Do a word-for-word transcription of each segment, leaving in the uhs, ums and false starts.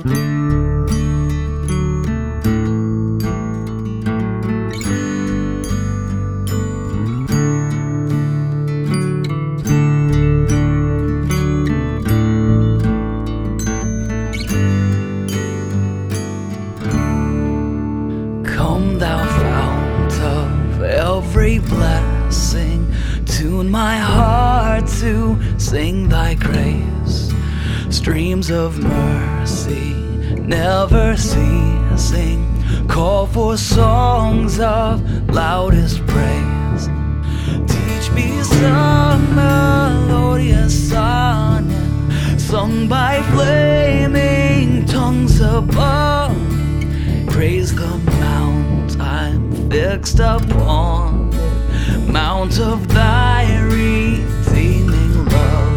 Come thou fount of every blessing, tune my heart to sing thy grace. Streams of mercy never ceasing, call for songs of loudest praise. Teach me some melodious sonnet, sung by flaming tongues above. Praise the mount I'm fixed upon, mount of thy redeeming love.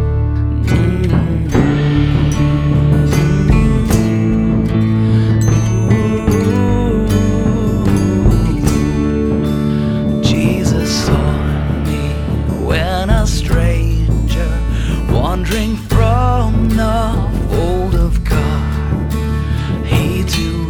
Ooh. Jesus saw me when a stranger, wandering from the fold of God. He too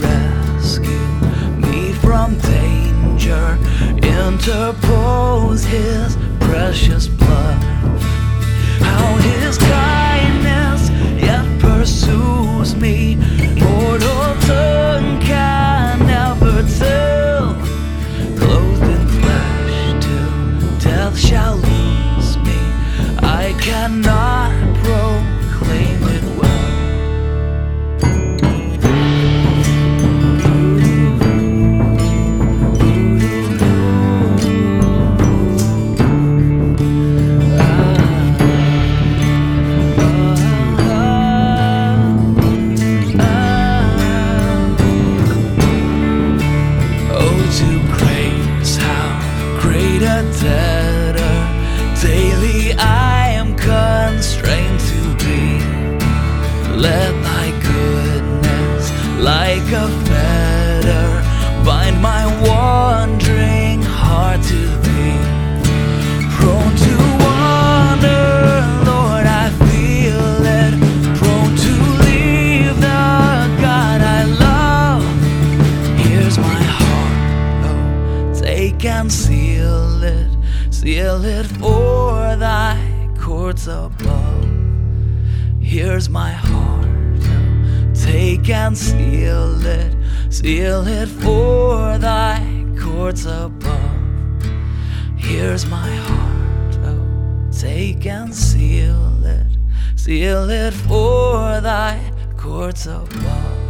from danger interpose his precious blood. How his kindness yet pursues me, mortal tongue can never tell. Clothed in flesh till death shall lose me, I cannot proclaim it well. A debtor, daily I am constrained to be. Let thy goodness, like a fetter, bind my wandering heart to thee. Prone to wander, Lord, I feel it, prone to leave the God I love. Here's my heart, oh, take and seal it, seal it for thy courts above. Here's my heart, oh, take and seal it, seal it for thy courts above. Here's my heart, oh, take and seal it, seal it for thy courts above.